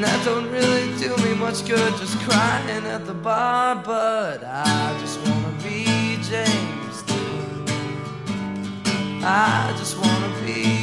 that don't really do me much good, just crying at the bar. But I just wanna be James Dean. I just wanna be